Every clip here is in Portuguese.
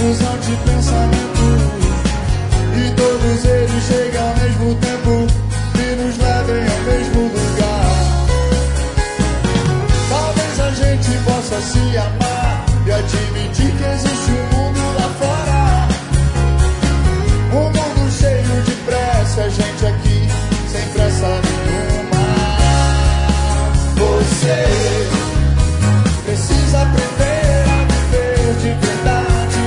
confusão de pensamento, e todos eles chegam ao mesmo tempo e nos levem ao mesmo lugar. Talvez a gente possa se amar e admitir que existe um mundo lá fora, um mundo cheio de pressa, a gente aqui sem pressa nenhuma. Você precisa aprender a viver de verdade,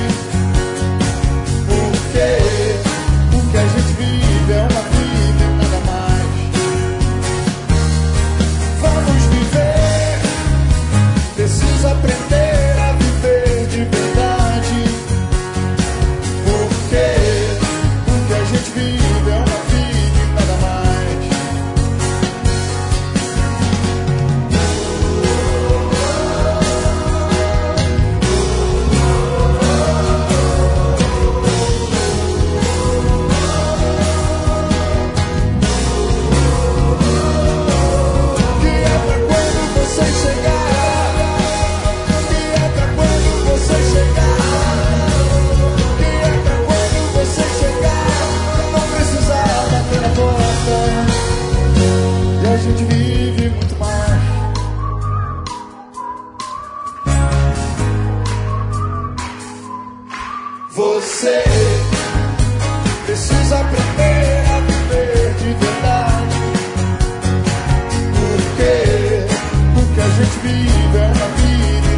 porque o que a gente vive é uma vida e nada mais. Vamos viver, precisa aprender a viver de verdade, porque o que a gente vive é uma vida e nada mais. Que é pra quando você chegar, que é pra quando você chegar, que é pra quando você chegar, não precisar bater na porta, e a gente vive muito mais. Você precisa aprender a viver de verdade, porque o que a gente vive é uma vida